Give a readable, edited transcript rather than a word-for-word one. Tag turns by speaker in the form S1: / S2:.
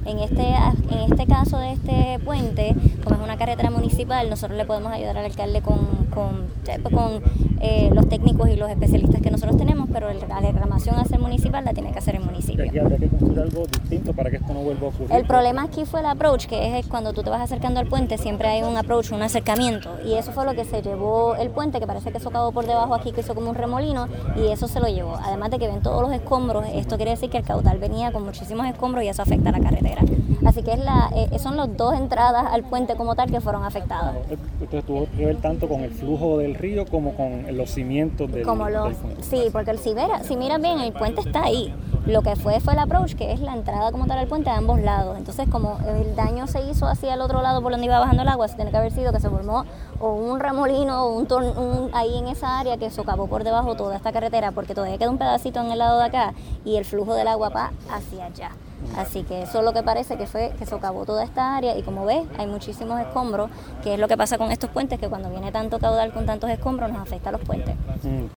S1: En este caso de este puente, como es una carretera municipal, nosotros le podemos ayudar al alcalde con los técnicos y los especialistas que nosotros tenemos, pero la reclamación a ser municipal la tiene que hacer el municipio.
S2: Y aquí habría que construir algo distinto para que esto no vuelva a ocurrir.
S1: El problema aquí fue el approach, que es cuando tú te vas acercando al puente, siempre hay un approach, un acercamiento, y eso fue lo que se llevó el puente, que parece que socavó por debajo aquí, que hizo como un remolino, y eso se lo llevó. Además de que ven todos los escombros, esto quiere decir que el caudal venía con muchísimos escombros y eso afecta a la carretera. Así que son las dos entradas al puente como tal que fueron afectadas.
S2: Entonces tuvo que ver tanto con el flujo del río como con los cimientos del puente.
S1: Sí, porque si miras bien, el puente está ahí. Lo que fue el approach, que es la entrada como tal al puente de ambos lados. Entonces, como el daño se hizo hacia el otro lado por donde iba bajando el agua, se tiene que haber sido que se formó o un remolino o ahí en esa área que socavó por debajo toda esta carretera, porque todavía queda un pedacito en el lado de acá y el flujo del agua va hacia allá. Así que eso es lo que parece que fue que socavó toda esta área, y como ves hay muchísimos escombros, que es lo que pasa con estos puentes, que cuando viene tanto caudal con tantos escombros nos afecta a los puentes.